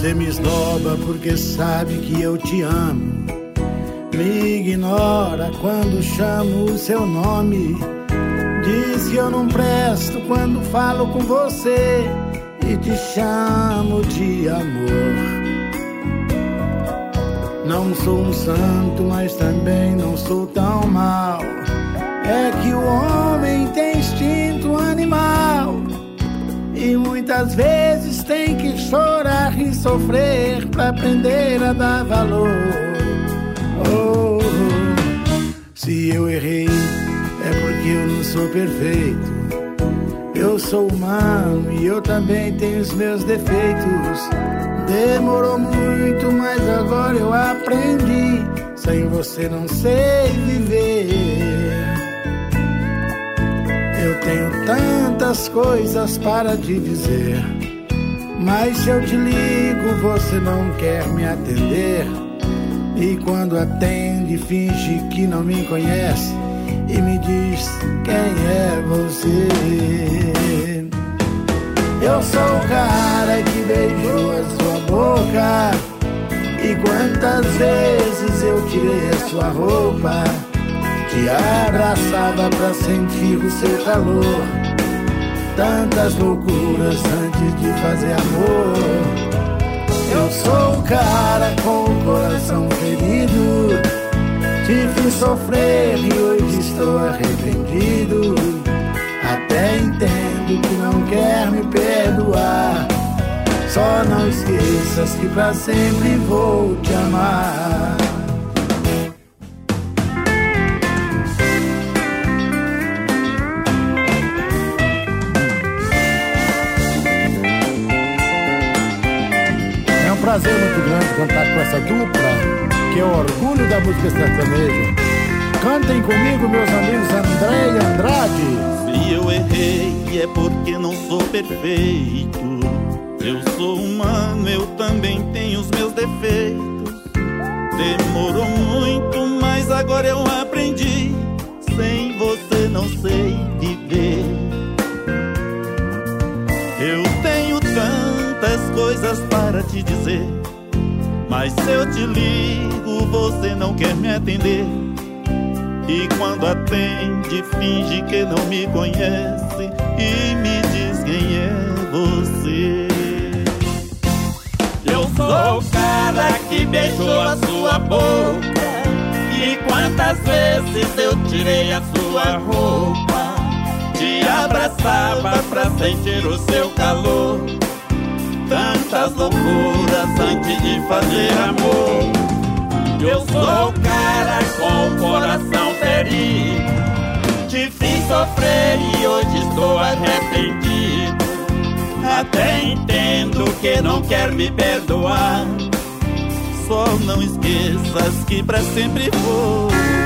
Você me esnoba porque sabe que eu te amo. Me ignora quando chamo o seu nome. Diz que eu não presto quando falo com você e te chamo de amor. Não sou um santo, mas também não sou tão mal. É que o homem tem instinto animal e muitas vezes tem que chorar e sofrer pra aprender a dar valor. Oh, se eu errei é porque eu não sou perfeito. Eu sou humano e eu também tenho os meus defeitos. Demorou muito, mas agora eu aprendi. Sem você não sei viver. Eu tenho tantas coisas para te dizer, mas se eu te ligo você não quer me atender. E quando atende finge que não me conhece e me diz quem é você. Eu sou o cara que beijou a sua boca. E quantas vezes eu tirei a sua roupa, te abraçava pra sentir o seu calor. Tantas loucuras antes de fazer amor. Eu sou o cara com o coração ferido. Te fiz sofrer e hoje estou arrependido. Até entendo que não quer me perdoar. Só não esqueças que pra sempre vou te amar. É um prazer muito grande cantar com essa dupla, que é o orgulho da música sertaneja. Cantem comigo, meus amigos André e Andrade. Se eu errei é porque não sou perfeito. Eu sou humano, eu também tenho os meus defeitos. Demorou muito, mas agora eu aprendi. Sem você não sei viver. Eu tenho tantas coisas para te dizer, mas se eu te ligo você não quer me atender. E quando atende finge que não me conhece e me diz quem é você. Eu sou o cara que beijou a sua boca. E quantas vezes eu tirei a sua roupa, te abraçava pra sentir o seu calor. Tantas loucuras antes de fazer amor. Eu sou o cara com o coração ferido. Te fiz sofrer e hoje estou arrependido. Até entendo que não quer me perdoar. Só não esqueças que pra sempre vou